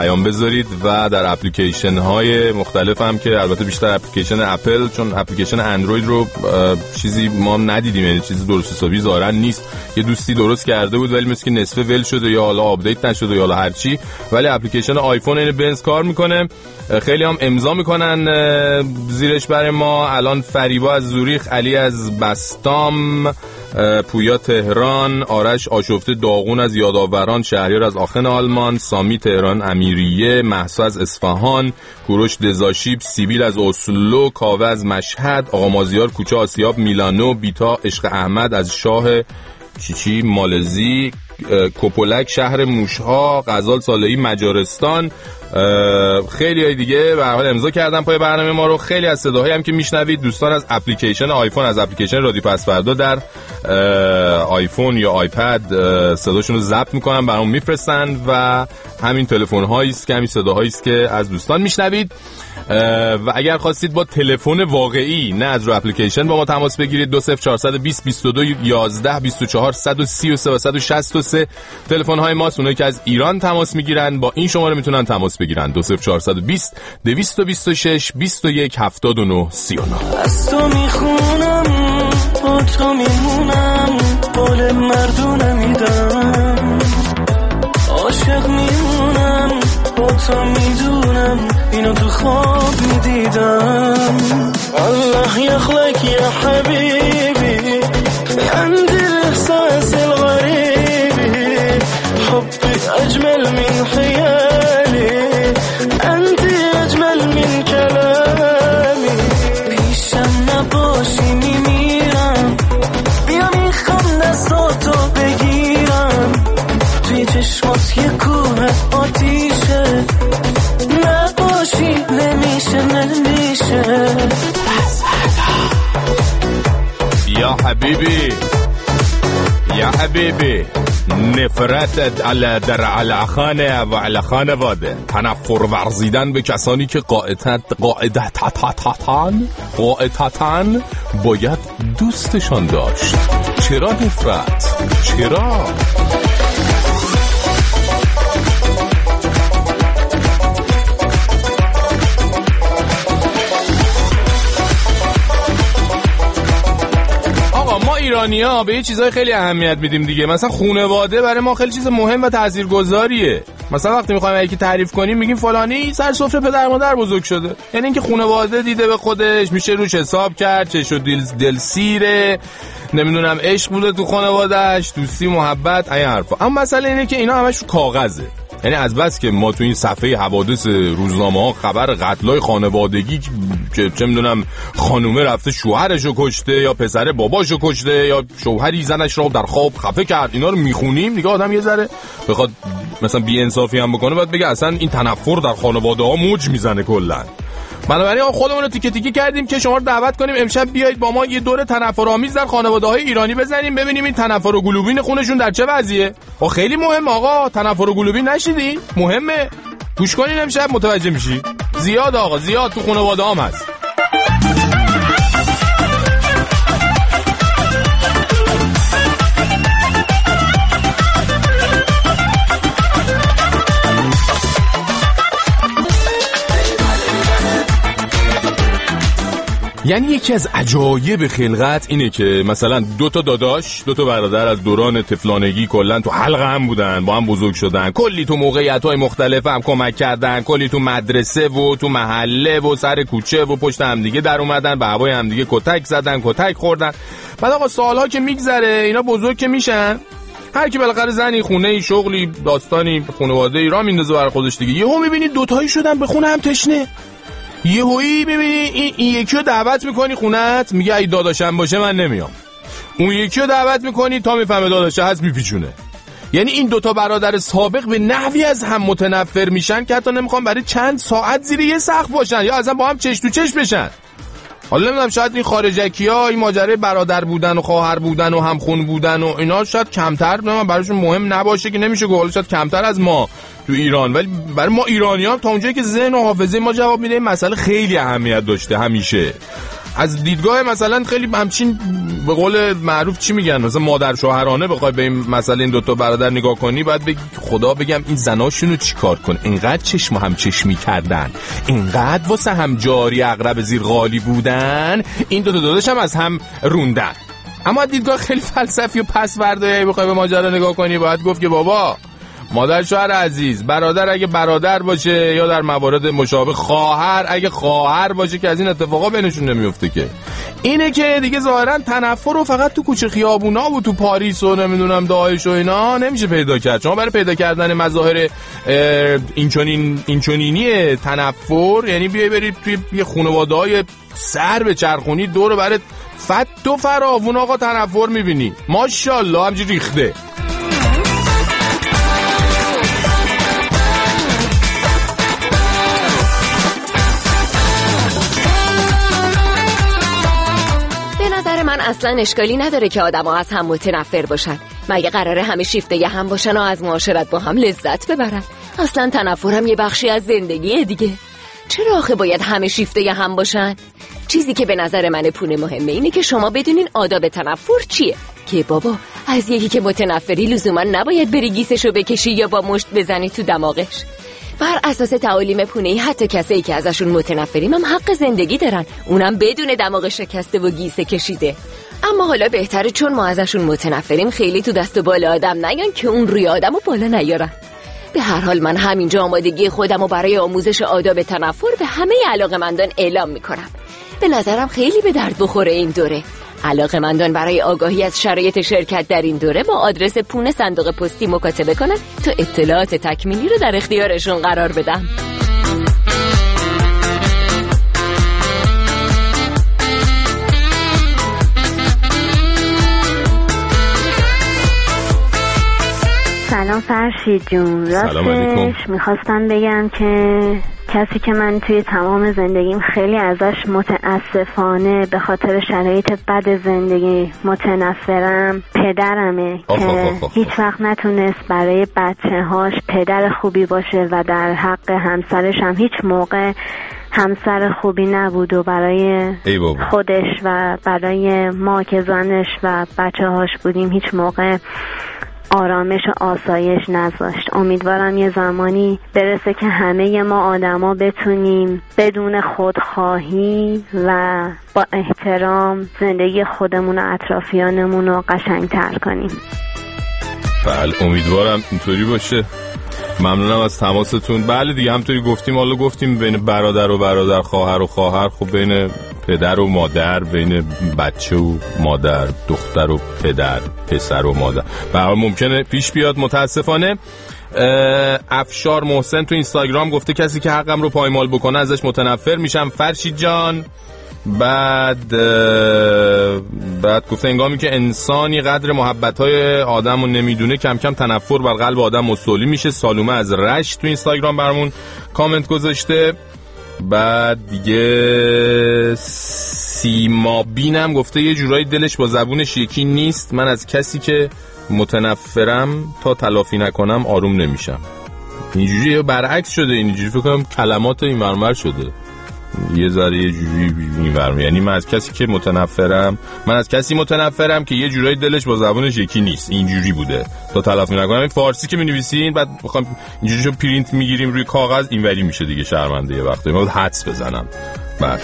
پیام بذارید و در اپلیکیشن های مختلف هم که البته بیشتر اپلیکیشن اپل، چون اپلیکیشن اندروید رو چیزی ما ندیدیم، یعنی چیزی درست حسابی ظاهرا نیست. یه دوستی درست کرده بود ولی مثل که نصفه ول شده یا حالا آپدیت نشده یا حالا هر چی، ولی اپلیکیشن آیفون این بنز کار میکنه. خیلی هم امضا میکنن زیرش برای ما. الان فریبا از زوریخ، علی از بستام، پویا تهران، آرش آشفته داغون از یادآوران، شهریار از آخن آلمان، سامی تهران امیریه، مهسا از اصفهان، کوروش دزاشیب، سیبیل از اسلو، کاوه از مشهد، آقا مازیار کوچه آسیاب میلانو، بیتا عشق احمد از شاه چیچی مالزی، کوپولک شهر موشها، غزال صالحی مجارستان، خیلی های دیگه به هر حال امضا کردن پای برنامه ما رو. خیلی از صداهایی هم که میشنوید دوستان از اپلیکیشن آیفون، از اپلیکیشن رادیو پس‌فردا در آیفون یا آیپد صداشون رو ضبط میکنن برام میفرستن و همین تلفن هایی است که همین صداهایی است که از دوستان میشنوید. و اگر خواستید با تلفن واقعی نه از رو اپلیکیشن با ما تماس بگیرید 20420 22 11 24 133 و 163 تلفن های ماست. اونایی که از ایران تماس میگیرن با این شماره میتونن تماس بگیرن 20420 226 21 79 39. از تو میخونم با تو میمونم، قول مردونه میدم، عاشق میمونم با تو میدونم، اینو تو خواب میدیدم. الله يخلق يا حبيبي عند الإحساس الغريب، حبي أجمل من خيالي، أنت أجمل من كلامي، پیشم نباشی میمیرم، بیا میخوام دستاتو بگیرم، توی چشمات یه کوه آتیشه، نباشی نمیشه. یا حبیبی یا حبیبی، نفرت علی خانه و علی خانواده، تنفر ورزیدن به کسانی که قاعدتاً باید دوستشان داشت. چرا نفرت؟ چرا؟ ایرانی‌ها به یه چیزای خیلی اهمیت میدیم دیگه. مثلا خانواده برای ما خیلی چیز مهم و تاثیرگذاریه. مثلا وقتی میخوایم یکی تعریف کنیم میگیم فلانی سر سفره پدر مادر بزرگ شده، یعنی اینکه خانواده دیده به خودش، میشه روش حساب کرد، چه شد دل سیره، نمیدونم عشق بوده تو خانواده‌اش، دوستی محبت، این حرفا. اما مسئله اینه که اینا همش رو کاغذه. یعنی از بس که ما تو این صفحه حوادث روزنامه‌ها خبر قتلای خانوادگی که چه میدونم خانومه رفته شوهرشو کشته یا پسر باباشو کشته یا شوهری زنش رو در خواب خفه کرد، اینا رو میخونیم دیگه آدم یه ذره بخواد مثلا بی‌انصافی هم بکنه باید بگه اصلا این تنفر در خانواده‌ها موج میزنه کلا. بنابراین خودمون رو تیکه تیکه کردیم که شما رو دعوت کنیم امشب بیایید با ما یه دور تنفرآمیز در خانواده‌های ایرانی بزنیم، ببینیم این تنفر و گلوبین خونشون در چه وضعیه. خیلی مهم آقا، تنفر و گلوبین نشیدین؟ مهمه، گوش کنین امشب متوجه میشی. زیاد آقا، زیاد تو خانواده‌ام هست. یعنی یکی از عجایب خلقت اینه که مثلا دو تا داداش، دو تا برادر از دوران طفلانگی کلا تو حلقه هم بودن، با هم بزرگ شدن، کلی تو موقعیت‌های مختلف هم کمک کردن، کلی تو مدرسه و تو محله و سر کوچه و پشت هم دیگه در اومدن، به هوای هم دیگه کتک زدن، کتک خوردن. بعد آقا سالها که میگذره، اینا بزرگ که میشن، هر کی بالاخره زنی، خونه‌ای، شغلی، داستانی، خانواده‌ای راه میندازه برای خودش دیگه. یهو می‌بینی دو تایی شدن به خونه هم تشنه. یهویی میبینی این یکی رو دعوت میکنی خونت، میگه ای داداشم باشه من نمیام. اون یکی رو دعوت میکنی تا میفهمه داداشه هست میپیچونه. یعنی این دوتا برادر سابق به نحوی از هم متنفر میشن که حتی نمیخوان برای چند ساعت زیر یه سقف باشن یا اصلا با هم چش تو چش بشن. حالا نمیدونم شاید این خارجکی‌ها این ماجرای برادر بودن و خواهر بودن و همخون بودن و اینا شاید کمتر براشون مهم نباشه که نمیشه گفت، شاید کمتر از ما تو ایران، ولی برای ما ایرانی‌ها تا اونجایی که ذهن و حافظه ما جواب میده این مسئله خیلی اهمیت داشته همیشه. از دیدگاه مثلا خیلی همچین به قول معروف چی میگن مثلا مادر شوهرانه بخوای به این مسئله این دوتا برادر نگاه کنی، باید بگی خدا بگم این زناشونو چیکار کن، اینقدر چشم هم چشمی کردن، اینقدر واسه هم جاری عقرب زیر قالی بودن، این دوتا داداش هم از هم روندن. اما دیدگاه خیلی فلسفی و پس وردایی بخوای به ماجرا نگاه کنی، باید گفت که بابا مادر شوهر عزیز، برادر اگه برادر باشه یا در موارد مشابه خواهر اگه خواهر باشه که از این اتفاقا بینشون نمیفته که. اینه که دیگه ظاهرا تنفر رو فقط تو کوچه خیابونا و تو پاریس و نمیدونم داعش و اینا نمیشه پیدا کرد. شما برای پیدا کردن مظاهر اینچنینی تنفر، یعنی بیای برید توی یه خانواده‌های سر به چرخونی دور برات فت و فراوون آقا تنفر میبینی، ماشاءالله همجوری ریخته. من اصلا اشکالی نداره که آدم ها از هم متنفر باشن. مگه قراره همه شیفته هم باشن و از معاشرت با هم لذت ببرن؟ اصلا تنفر هم یه بخشی از زندگیه دیگه. چرا آخه باید همه شیفته هم باشن؟ چیزی که به نظر من پونه مهمه اینه که شما بدونین آداب تنفر چیه، که بابا از یکی که متنفری لزوما نباید بری گیسشو بکشی یا با مشت بزنی تو دماغش. بر اساس تعالیم پونه‌ای حتی کسایی که ازشون متنفریم هم حق زندگی دارن، اونم بدون دماغ شکسته و گیسه کشیده. اما حالا بهتره چون ما ازشون متنفریم خیلی تو دست و بالا آدم نیان که اون روی آدمو بالا نیارن. به هر حال من همینجا آمادگی خودمو برای آموزش آداب تنفر به همه علاقه‌مندان اعلام میکنم. به نظرم خیلی به درد بخوره این دوره. علاقه‌مندان برای آگاهی از شرایط شرکت در این دوره با آدرس پونه صندوق پستی مکاتبه کنن تا اطلاعات تکمیلی رو در اختیارشون قرار بدم. سلام فرشید جون. راستش میخواستم بگم که کسی که من توی تمام زندگیم خیلی ازش متاسفانه به خاطر شرایط بد زندگی متنفرم پدرمه که هیچ وقت نتونست برای بچه‌هاش پدر خوبی باشه و در حق همسرش هم هیچ موقع همسر خوبی نبود و برای خودش و برای ما که زنش و بچه‌هاش بودیم هیچ موقع آرامش و آسایش نذاشت. امیدوارم یه زمانی برسه که همه ما آدما بتونیم بدون خودخواهی و با احترام زندگی خودمون و اطرافیانمون رو قشنگتر کنیم. بله امیدوارم اینطوری باشه. ممنونم از تماستون. بله دیگه همطوری گفتیم، حالا گفتیم بین برادر و برادر، خواهر و خواهر، خب بین پدر و مادر، بین بچه و مادر، دختر و پدر، پسر و مادر به هر حال ممکنه پیش بیاد. متاسفانه افشار محسن تو اینستاگرام گفته کسی که حقم رو پایمال بکنه ازش متنفر میشم. فرشید جان بعد گفته انگامی که انسانی قدر محبت‌های آدم رو نمیدونه کم کم تنفر بر قلب آدم مستولی میشه. سالومه از رشت تو اینستاگرام برامون کامنت گذاشته. بعد دیگه سیما بینم گفته یه جورایی دلش با زبونش یکی نیست، من از کسی که متنفرم تا تلافی نکنم آروم نمیشم. اینجوری برعکس شده، اینجوری فکر کنم کلمات این ورمر شده یه ذره یه جوری می‌ورم، یعنی من از کسی که متنفرم که یه جورایی دلش با زبانش یکی نیست، اینجوری بوده تا تلافی نکنم. این فارسی که می‌نویسین بعد بخوام اینجوری شو پرینت میگیریم روی کاغذ اینوری میشه دیگه، شرمنده یه وقتی من حدس بزنم. بله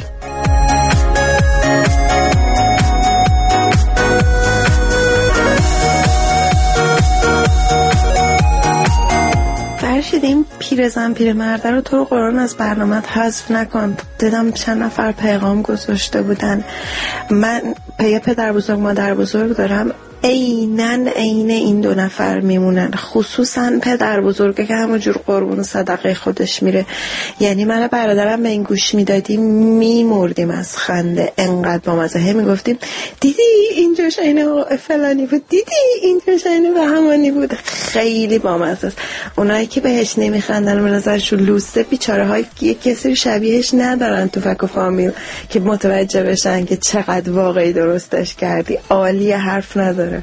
فرشید این پیرزن پیرمرده رو تو رو قرآن از برنامه‌ت حذف نکن. دیدم چند نفر پیغام گذاشته بودن. من یه پدر بزرگ مادر بزرگ دارم، عین این دو نفر میمونن، خصوصا پدر بزرگه که همونجور قربون صدقه خودش میره. یعنی من برادرم به این گوش میدادیم میمردیم از خنده، انقدر با مزه میگفتیم دیدی اینجا شاینه فلانی بود، دیدی اینجا شاینه به همانی بود. خیلی با مزه است. اونایی که بهش نمیخندن به نظرشون لوسه، بیچاره های یک کسی شبیهش ندارن تو فک و فامیل که متوجه بشن که چقدر واقعی درستش کردی. عالی، حرف نداره.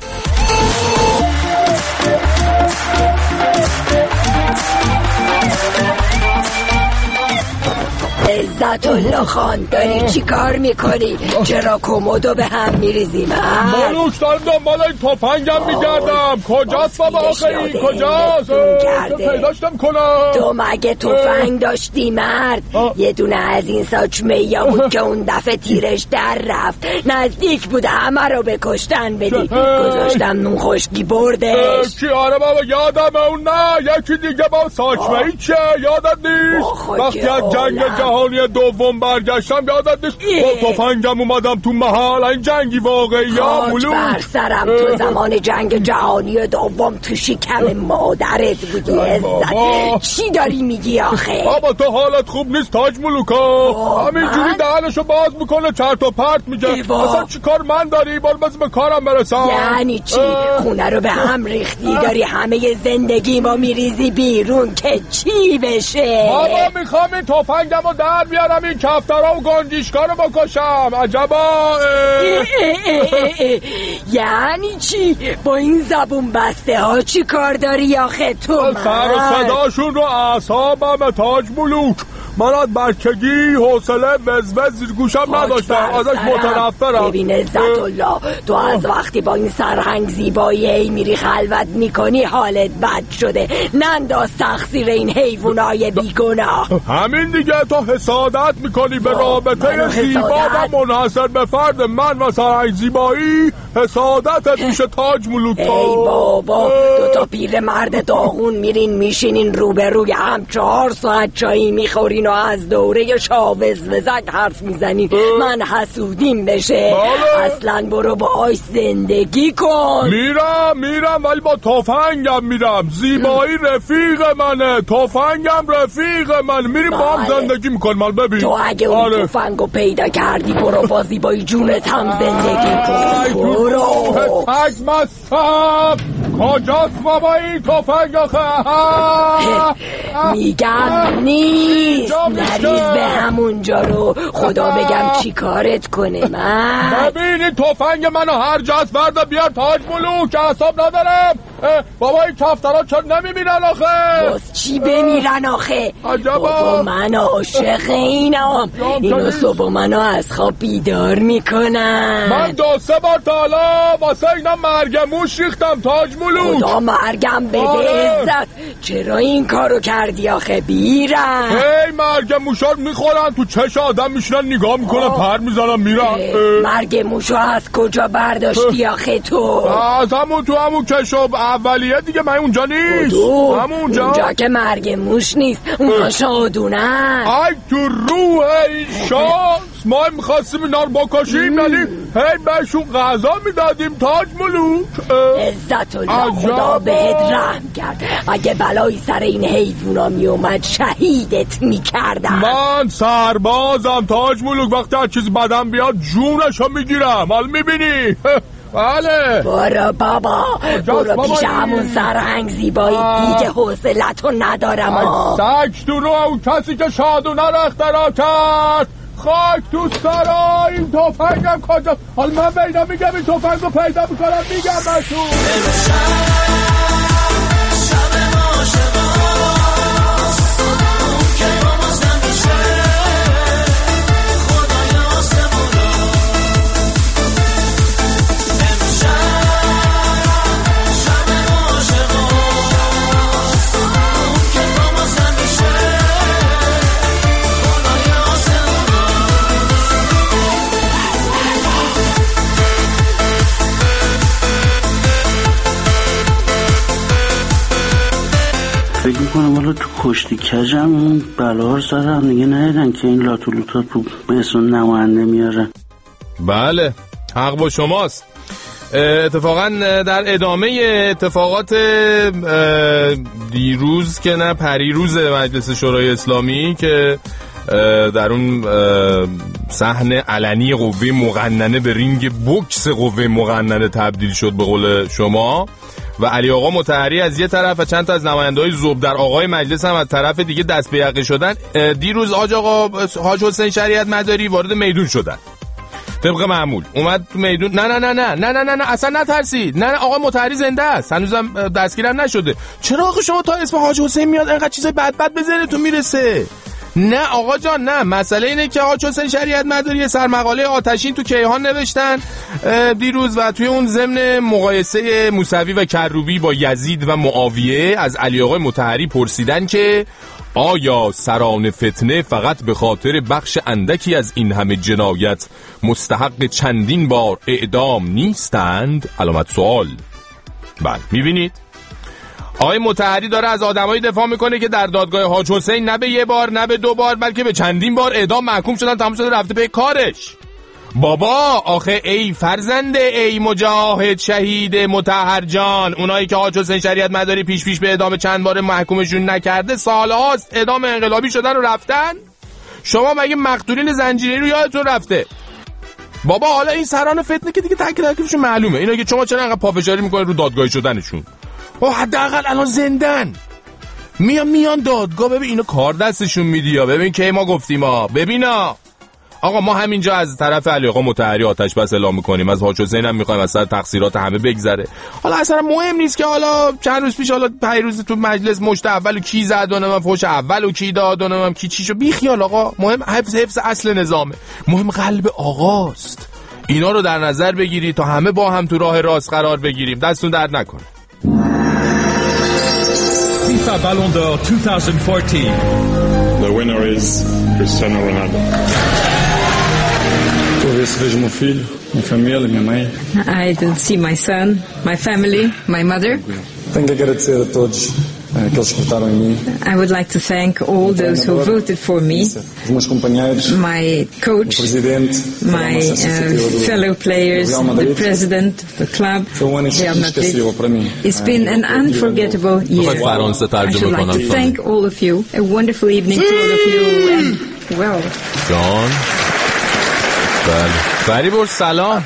عزت الله خان داری چی کار میکنی؟ چرا کمدو به هم میریزی؟ مالوش دارم دنبال این تفنگم میگردم. کجاست بابا آخری؟ کجاست؟ پیداشتم کنم. تو مگه تفنگ داشتی مرد؟ یه دونه از این ساچمه‌یا بود که اون دفعه تیرش در رفت، نزدیک بود همه رو به کشتن بدی. گذاشتم نون خشکی بردش. چی؟ آره بابا یادمه. اون نه یکی دیگه با ساچمه‌ای چه یادت نیست؟ وقتی از جنگ جهانی دوم برگشتم یادت نیست؟ با تفنگم اومدم تو محل. این جنگی واقعی یا ملوک؟ بر سرم تو زمان جنگ جهانی دوم تو شکم مادرت بودی. عزت چی داری میگی آخه؟ بابا تو حالت خوب نیست تاج ملوکا. همینجوری دهنشو باز میکنه چرت و پرت میگه. اصلا چی کار من داری؟ بار بس به کارم برسم. یعنی چی؟ خونه رو به هم ریختی داری همه زندگی ما میریزی بیرون که چی بشه؟ بابا میخوام این تفنگم رو در بیارم این کفترها و گنجیشکا رو بکشم. عجبا. یعنی چی؟ با این زبون بسته ها چی کار داری آخه تو؟ سر و صداشون رو اعصابم تاج ملوک. من از بچگی حوصله وزوز زیر گوشم نداشتم. ازش متنفرم. ببین عزت الله، تو از وقتی با این سرهنگ زیبایی میری خلوت میکنی حالت بد شده. ننداز تقصیر این حیوانای بیگناه. همین دیگه. تو حسادت میکنی به رابطه زیبا و منحصر به فرد من و سرهنگ زیبایی. حسادتت میشه تاج ملوک. ای بابا، دوتا پیر مرد داغون میرین میشینین روبروی هم 4 ساعت چایی میخورین و از دوره شاوزوزک حرف میزنین. من حسودیم بشه. اصلا برو باهاش زندگی کن. میرم ولی با تفنگم میرم. زیبایی رفیق منه، تفنگم رفیگ من. میریم با هم زندگی میکنم. ببین تو اگه اون تفنگو پیدا کردی برو با زیبایی جونت هم زندگی کن. برو تک مستم. کجاست بابا این تفنگ آخه؟ میگم نیست. نریز به همونجا رو. خدا بگم چی کارت کنه. من ببینی تفنگ منو هر جاست برده بیار تاج ملوک. اعصاب ندارم. بابا این کفترها چرا نمیمیرن آخه؟ باز چی بمیرن آخه؟ بابا من عاشق اینم. اینو صبح منو از خواب بیدار میکنم. من 2-3 بار تا حالا واسه اینا مرگ موش ریختم تاج ملوک. خدا مرگم بده عزت. چرا این کارو کردی آخه بیرم؟ هی مرگ موشا میخورن تو چش آدم میشنن نگاه میکنن پر میزنن میرن. مرگ موشو از کجا برداشتی آخه تو؟ از همون تو همون کشاب اولیه دیگه. من اونجا نیست. اونجا که مرگ موش نیست. اونجا شادونن. ای تو روح این شانس. ما میخواستیم اینا رو بکشیم ولی هی بهشون غذا میدادیم تاج ملوک. عزت الله خدا بهت رحم کرد. اگه بلایی سر این حیوونا میومد شهیدت میکردم. من سربازم تاج ملوک. وقتی هر چیز بدم بیاد جونشو میگیرم. حال میبینی؟ بله برو بابا. برو پیش همون سرهنگ زیبایی. دیگه حوصلتو ندارم. سگ تو رو اون کسی که شادونه رو اختراع کرد. خاک تو سرا. این تفنگم کجا؟ حالا من پیدا میگم این تفنگ رو پیدا میکنم میگم بهتون. فکر میکنم والا تو کشتی کجم اون بلا رو زدم دیگه. ندیدن که این لاتولوتا به اسم نماینده میاره. بله حق با شماست. اتفاقا در ادامه اتفاقات دیروز که نه پریروز مجلس شورای اسلامی که در اون صحن علنی قوه مقننه به رینگ بوکس قوه مقننه تبدیل شد به قول شما و علی آقا مطهری از یه طرف و چند تا از نماینده‌های زبدر آقای مجلس هم از طرف دیگه دست به یقه شدن. دیروز حاج حسین شریعت مداری وارد میدون شدن طبق معمول. اومد تو میدون. نه اصلا نترسید. نه آقا مطهری زنده است. هنوزم دستگیرم نشده. چرا آقا شما تا اسم حاج حسین میاد انقدر چیزای بد به ذهنتون میرسه؟ نه آقا جان نه، مسئله اینه که آقا حسین شریعت مداری سرمقاله آتشین تو کیهان نوشتن دیروز و توی اون ضمن مقایسه موسوی و کروبی با یزید و معاویه از علی آقای مطهری پرسیدن که آیا سران فتنه فقط به خاطر بخش اندکی از این همه جنایت مستحق چندین بار اعدام نیستند؟ علامت سوال. بله میبینید آقای مطهری داره از آدمایی دفاع میکنه که در دادگاه حاج حسین نه به یه بار نه به 2 بار بلکه به چندین بار اعدام محکوم شدن، تمام شده رفته به کارش. بابا آخه ای فرزنده ای مجاهد شهید مطهر جان، اونایی که حاج حسین شریعت مداری پیش به اعدام چند بار محکومشون نکرده سالهاست اعدام انقلابی شدن و رفتن. شما مگه مقتولین زنجیری رو یادتون رفته؟ بابا حالا این سران فتنه که دیگه تکلیفشون معلومه، اینا که شما چرا انقدر پافشاری میکنید رو دادگاهی شدنشون؟ او حداقل الان زندن میان دادگاه، ببین اینو کار دستشون میدی یا ببین که ما گفتیم ببینا آقا ما همینجا از طرف علی آقا مطهری آتش بس اعلام میکنیم، از حاج حسین هم میخوایم از سر تقصیرات همه بگذره. حالا اصلا مهم نیست که حالا چند روز پیش حالا 5 روز تو مجلس مشت اولو کی زد و من فوش اولو کی داد و من کی چیشو بی خیال. آقا مهم حفظ اصل نظامه، مهم قلب آقاست. اینا رو در نظر بگیری تا همه با هم تو راه راست قرار بگیریم. دستون درد نکنه. FIFA Ballon d'Or 2014. The winner is Cristiano Ronaldo. Por isso vejo meu filho, minha família, minha mãe. I don't see my son, my family, my mother. Tenho que agradecer a todos aqueles que votaram em mim. I would like to thank all those who voted for me. Os meus companheiros, my coach, o presidente, my fellow players, the president, the club. Real Madrid. It's been an unforgettable year. I should like to thank all of you. A wonderful evening to all of you. And well. John. فریبرز سلام.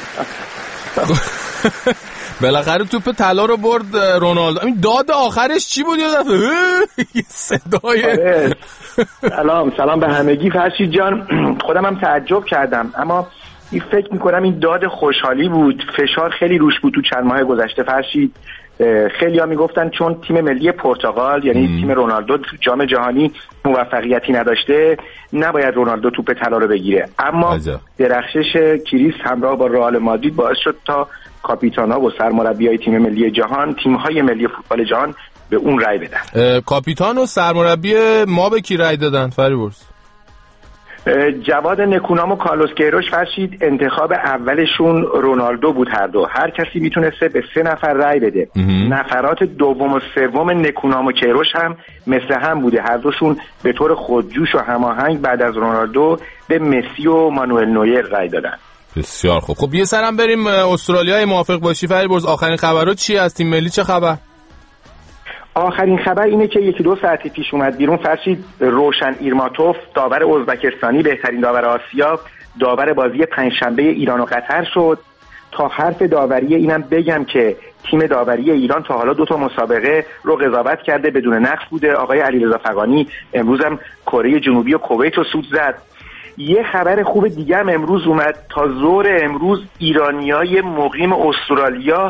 بالاخره توپ طلا رو برد رونالدو. این داد آخرش چی بود یادم؟ صدای سلام به همگی. فرشید جان خودم هم تعجب کردم، اما این فکر میکنم این داد خوشحالی بود، فشار خیلی روش بود تو چند ماه گذشته. فرشید خیلی ها میگفتن چون تیم ملی پرتغال یعنی تیم رونالدو تو جام جهانی موفقیتی نداشته نباید رونالدو توپ طلا رو بگیره، اما درخشش کریس همراه با رئال مادرید باعث شد تا کاپیتانا و سرمربیای تیم ملی جهان، تیم‌های ملی فوتبال جهان به اون رأی بدن. کاپیتان و سرمربی ما به کی رأی دادن فریبرز؟ جواد نکونام و کارلوس کیروش. فرشید انتخاب اولشون رونالدو بود. هر کسی میتونسته به 3 نفر رأی بده. نفرات دوم و سوم نکونام و کیروش هم مثل هم بوده، هر دوشون به طور خودجوش و هماهنگ بعد از رونالدو به مسی و مانوئل نویر رأی دادن. بسیار خوب. خب یه سرم بریم استرالیای موافق باشی فریبرز، آخرین خبرات چیه از تیم ملی؟ چه خبر؟ آخرین خبر اینه که 1-2 ساعتی پیش اومد بیرون فرشید، روشن ایرماتوف داور ازبکستانی، بهترین داور آسیا، داور بازی پنجشنبه ایران و قطر شد. تا حرف داوری اینم بگم که تیم داوری ایران تا حالا 2 مسابقه رو قضاوت کرده بدون نقص بوده. آقای علیرضا فغانی امروز هم کره جنوبی و کویت رو سود زد. یه خبر خوب دیگه هم امروز اومد. تا ظهر امروز ایرانیای مقیم استرالیا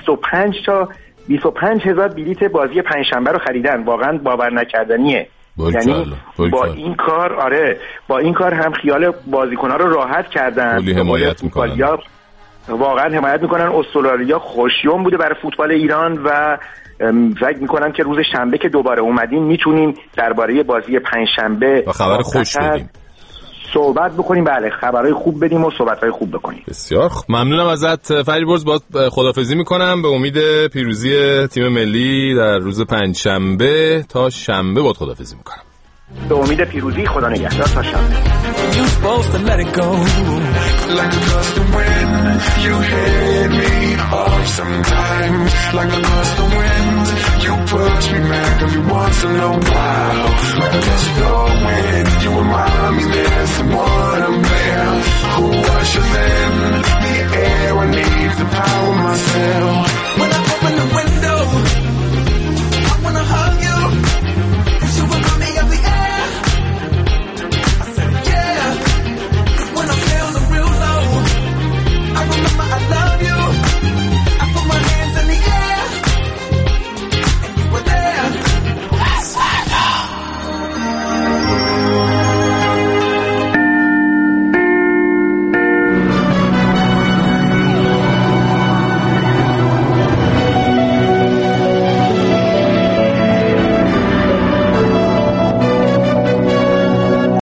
25,000 بلیت بازی پنجشنبه رو خریدن. واقعا باور نکردنیه. یعنی با این کار هم خیال بازیکن‌ها رو راحت کردن. حمایت میکنن. واقعا حمایت میکنن. استرالیا خوشیوم بوده برای فوتبال ایران و فکر میکنم که روز شنبه که دوباره اومدیم میتونیم درباره بازی پنجشنبه و خبر خوش بدیم، صحبت بکنیم. بله خبرهای خوب بدیم و صحبتهای خوب بکنیم. بسیار ممنونم ازت فریبرز. باز خداحافظی میکنم به امید پیروزی تیم ملی در روز پنجشنبه. تا شنبه باید خداحافظی میکنم. به امید پیروزی. خدا نگهدار. تا شنبه. You push me back every once in a while. I guess you're winning.